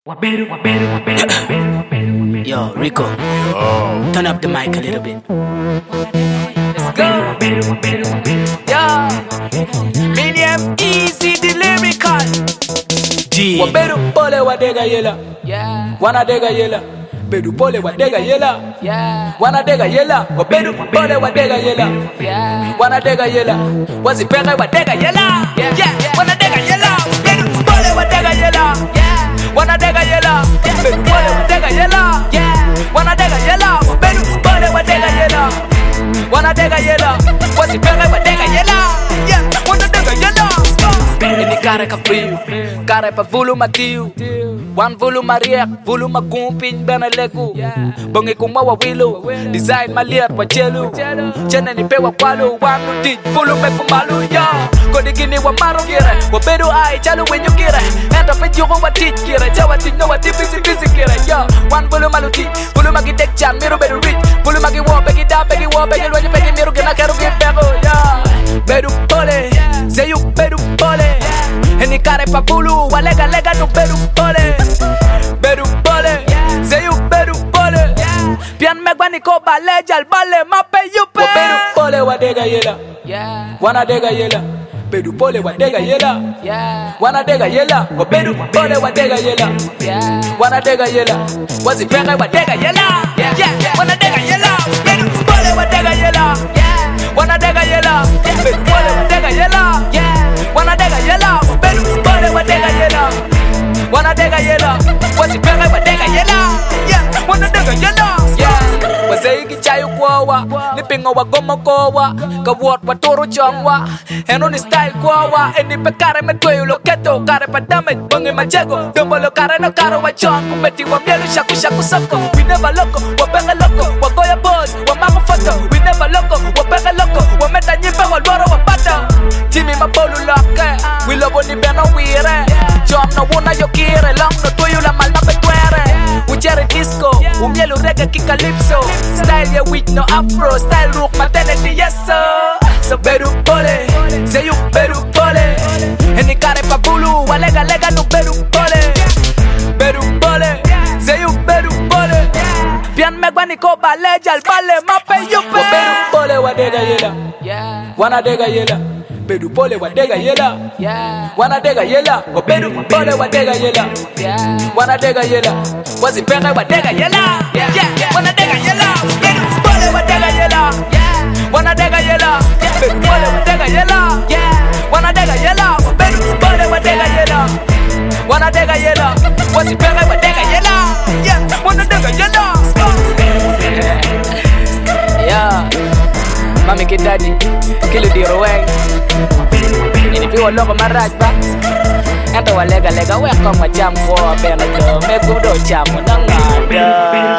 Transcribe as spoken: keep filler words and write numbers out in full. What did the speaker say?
Yo, Rico, Yo. turn up the mic a little bit. Let's go. Yo, Medium Easy the lyrical. G. Wabedu pole wadega yela. Yeah, Wana dega yela. Bedu pole wadega yela. yeah, Wana dega yela. Wabedu pole wadega yela. yeah. Wana dega yela. Wazipeka wadega yela. Yeah. Yeah. Wana dega yela. Bedu pole wadega yela. Yeah, Wana dega yela. Bedu pole wadega yela. yeah, Wana dega yela. Bedu pole wadega yela. Wana dega yela. Wazipeka wadega yela. Yeah. Wana dega yela. Ini cara ka frio, cara pa vulu matiu. Wan vulu mariak, vulu magumpin benalegu. Bongi kumawa wilo, design maliat pa chelu. Chene ni pewa kwalo, wan nuti vulu me kumalu ya. Kodi gini wa maro kire, wa bedu ai chalu wenyu kire. Enta pe jugo wa tit kire, chawa tit no wa tit busy busy kire ya. Wan vulu maluti, vulu magi tek chan miru bedu rich, vulu magi wo pegi da pegi wo pegi lwenyu pegi miru kena keru ki pego ya. Bedu pole, say you bedu pole. Any cara pa vulu, walega lega no bedu pole. Bedu pole, say you bedu pole. Pian megwani ko baleja al bale mape you pe. Bedu pole wadega yela, yeah, wana dega yela. Bedu pole wadega yela, yeah, wana dega yela. Bedu pole wadega yela, yeah. wana dega yela. Wazipeka wadega yela, yeah, yeah. Wana dega yela, bedu pole wadega yela, Yeah, wana dega yela. Bedu pole wadega yela, yeah, wana dega yela. Bedu pole wadega yela, wana dega yela. Wazipeka wadega yela, yeah. Wana dega yela, yeah. Wazegi chayu kwawa, nipingo wa gomo kwawa. Kawot wa toro chongwa, eno ni style kwawa. Eni pe kare me tuyo lo keto, kare pa damage, bonge majego. Dumbo lo kare no karo wa chong, kumeti wa mielu shaku shaku soko. We never loco, wa pega loco, wa goya boss, wa mako photo. We never loco, wa pega loco, wa meta nyipe wa loro wa pata. Jimmy mabolu loke, we lobo ni beno wire. Chom no wuna yo kire, long no tuyo la mal mape tuere. Ujere disco, umielu reggae kikalipso. Style ya weak no afro, style rook maternity yes sir. So bedu pole, say you bedu pole. Any care pa vulu, walega lega no bedu pole. Bedu pole, say you bedu pole. Pian megwani ko baleja al bale mape you pe. Bedu pole wadega yela, yeah, wana dega yela. Bedu pole wadega yela, yeah, wana dega yela. Bedu pole wadega yela, yeah. wana dega yela. Wazipeka wadega yela, yeah, yeah. Wana dega yela, bedu pole wadega yela, Yeah, wana dega yela. Bedu pole wadega yela, yeah, wana dega yela. Bedu pole wadega yela, wana dega yela. Wazipeka wadega yela, yeah. Wana dega yela. Yeah, mami kidadi, kilo di roweng. Ini piwa longo maraj ba. Ento walega lega weko macam wo beno do me kudo chamu nangada.